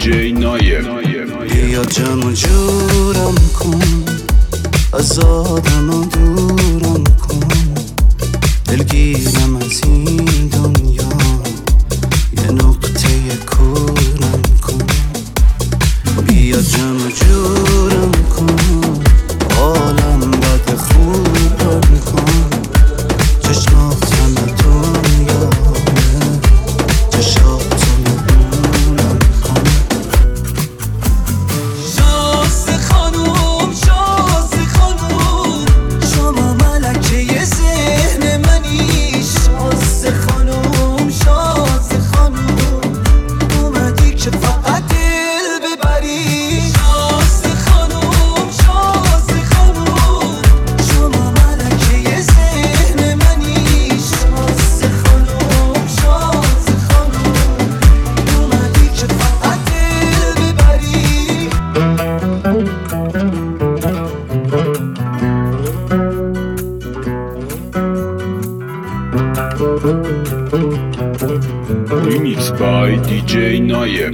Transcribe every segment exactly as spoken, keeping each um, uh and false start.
دیجی نایر. بیا جمع جورم کن، از آدم دورم کن، دلگیرم از این دنیا، یه نقطه کورم کن. بیا جمع جورم کن، حالم بد خوبم کن، چشمات همه دنیامه، چشات نمونم کن. شازده خانوم شازده خانوم، شما ملکه ذهن منی. شازده خانوم شازده خانوم، اومدی که فقط دل ببری. شازده خانوم شازده خانوم، شما ملکه ذهن منی. شازده خانوم شازده خانوم، اومدی که فقط دل ببری. Remix by دیجی نایر.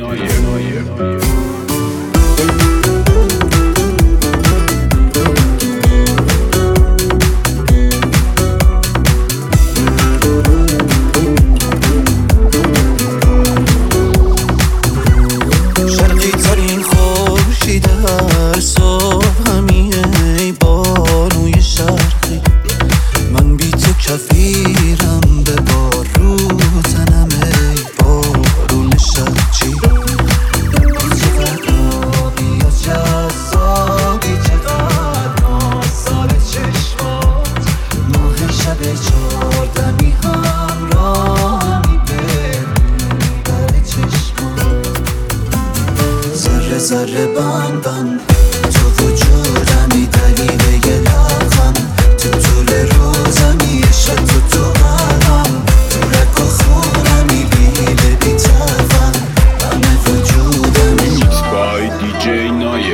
شرقی ترین خورشید هر صبح همیه، ای بانوی شرقی، من بی تو کفیرم، به بارو تنم ای بارون شرقی. چقدر آبی و جذابی، چقدر آسال چشمات، ماه شب چهاردمی همراهمی بر چشمات. ذره ذره بند بند تو وجودمی، دلیل یه لبخند تو طول روزمی، عشق تو تو قلبم، تو رگ و خونمی، بیله بی تفن همه وجودمی. Remix by دیجی نایر.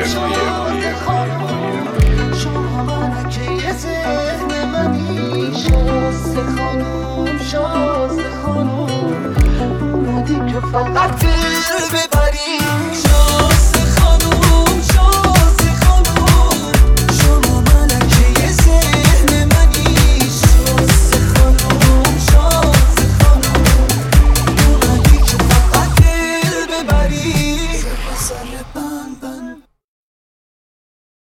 شما ملکه ذهن منی. شازده خانوم شازده خانوم، اومدی که فقط دل ببری. شازده خانوم شازده خانوم، شما ملکه ذهن منی. شازده خانوم شازده خانوم، اومدی که فقط دل ببری. ذره ذره بند بند